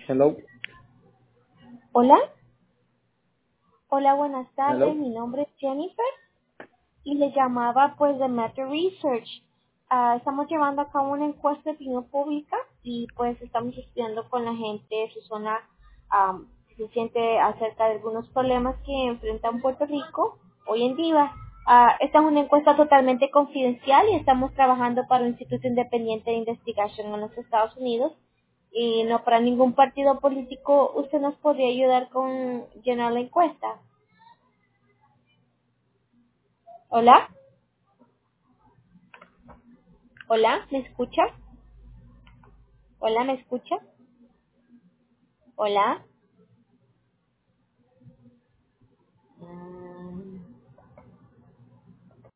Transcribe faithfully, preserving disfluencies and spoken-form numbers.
Hello, Hola, hola, buenas tardes. hello. Mi nombre es Jennifer y le llamaba pues de Meta Research. Ah, estamos llevando a cabo una encuesta de opinión pública y pues estamos estudiando con la gente de su zona am, si se siente acerca de algunos problemas que enfrenta en Puerto Rico hoy en día. Ah, esta es una encuesta totalmente confidencial y estamos trabajando para un instituto independiente de investigación en los Estados Unidos y no para ningún partido político. ¿Usted nos podría ayudar con llenar la encuesta? Hola, hola, ¿me escucha? Hola, ¿me escucha? Hola.